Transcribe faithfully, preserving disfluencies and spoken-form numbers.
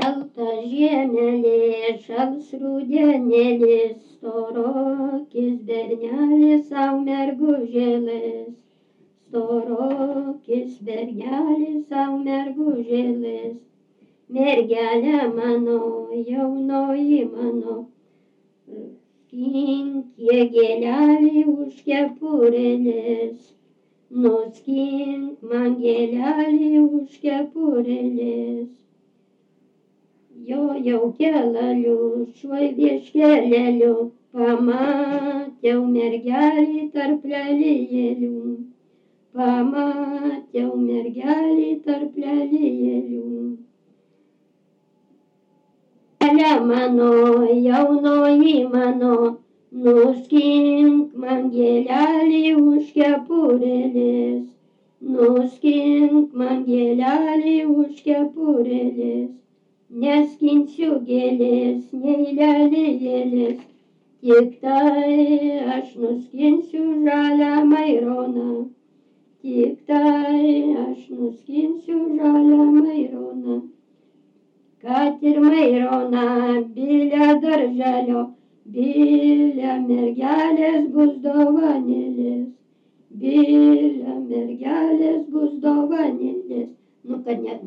Šalta žiemelė, šals rudenėlis, storokis bernelis sau mergužėlis. Storokis bernelis sau mergužėlis. Mergelė mano, jaunoji mano, skink gėlelį už kepurėlės. Nuskink man gėlelį už kepurėlės. Jojau kelaliu, šuoj vieškeleliu, pamatėu mergelį tarp lelijėlių. Pamatėu mergelį tarp lelijėlių. Mergelė mano, jaunoji mano, nuskink man gėlelį už kepurėlės. Nuskink man gėlelį už kepurėlės. Neskinsiu gėlės, nei lelijėlės, tik tai aš nuskinsiu žalią maironą. Tik tai aš nuskinsiu žalią maironą. Kad ir mairona bilia darželio, bilia mergelės bus dovanėlės. Bilia mergelės bus dovanėlės. Nu, kad ne.